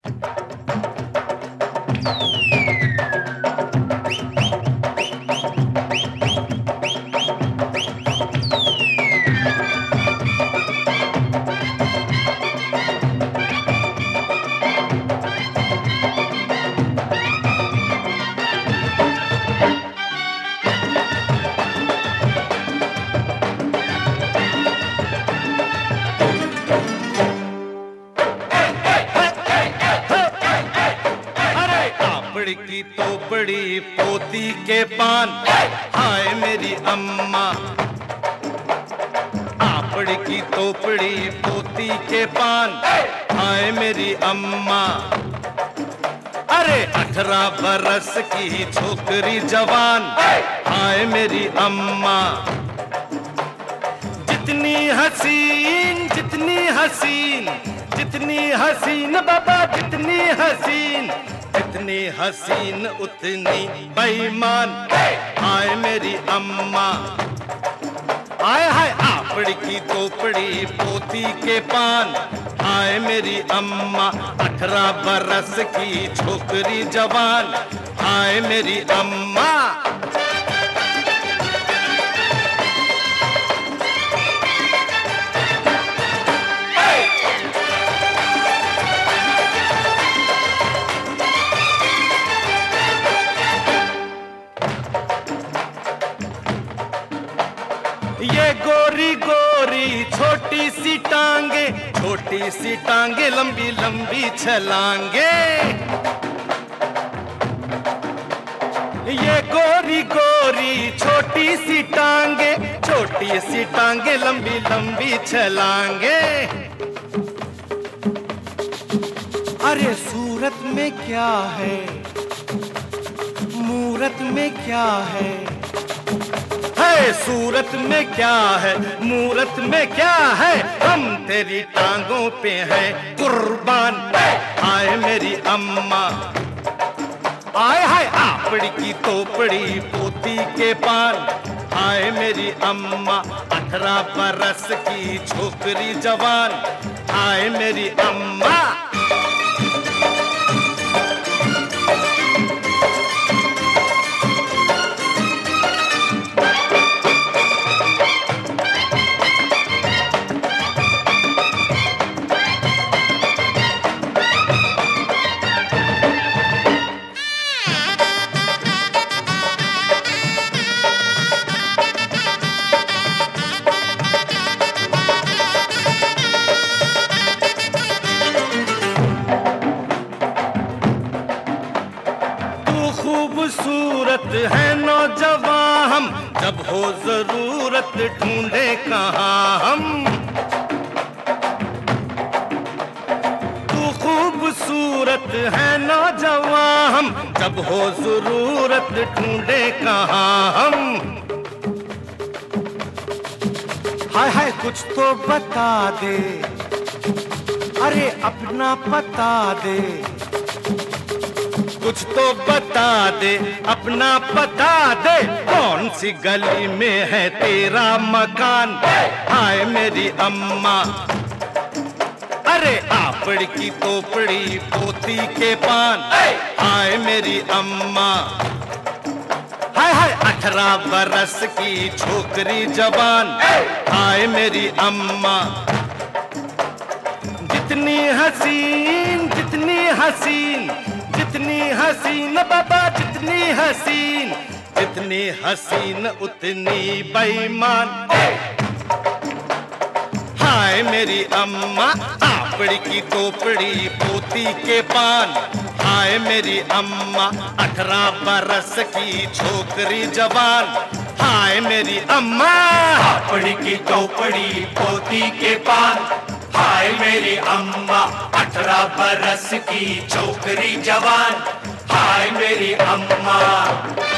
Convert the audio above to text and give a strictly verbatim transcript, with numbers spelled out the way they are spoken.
की तो बड़ी पोती के पान, हाय मेरी अम्मा। आपड़ की तो बड़ी पोती के पान, हाय मेरी अम्मा। अरे अठारह बरस की छोकरी जवान, हाय मेरी अम्मा। जितनी हसीन जितनी हसीन जितनी हसीन बाबा जितनी हसीन, जितनी हसीन उतनी बेईमान, हाय मेरी अम्मा। हाय हाय आपड़ की तोपड़ी पोती के पान, हाय मेरी अम्मा। अठारह बरस की छोकरी जवान, हाय मेरी अम्मा। ये गोरी गोरी छोटी सी टांगे, छोटी सी टांगे लंबी लंबी छलांगे। ये गोरी गोरी छोटी सी टांगे, छोटी सी टांगे लंबी लंबी छलांगे। अरे सूरत में क्या है, मूरत में क्या है, है सूरत में क्या है, मूरत में क्या है। हम तेरी टांगों पे हैं कुर्बान, हाय मेरी अम्मा। आय हाय आपड़ की तोपड़ी पोती के पान, हाय मेरी अम्मा। अठारह बरस की छोकरी जवान, हाय मेरी अम्मा। खूबसूरत है नौजवान हम, जब हो जरूरत ढूंढे कहाँ हम। तू खूबसूरत है नौजवान हम, जब हो जरूरत ढूंढे कहाँ हम। हाय हाय कुछ तो बता दे, अरे अपना पता दे। कुछ तो बता दे, अपना पता दे। कौन सी गली में है तेरा मकान, हाय मेरी अम्मा। अरे आपड़ की तोपड़ी पोती के पान, हाय मेरी अम्मा। हाय हाय अठारह बरस की छोकरी जवान, हाय मेरी अम्मा। जितनी हसीन जितनी हसीन जितनी हसीन बाबा जितनी हसीन, जितनी हसीन उतनी बेईमान, हाय मेरी अम्मा। आपड़ की तोपड़ी पोती के पान, हाय मेरी अम्मा। अठारह बरस की छोकरी जवान, हाय मेरी अम्मा। आपड़ की तोपड़ी पोती के पान, हाय मेरी अम्मा। अठारह बरस की छोकरी जवान, हाय मेरी अम्मा।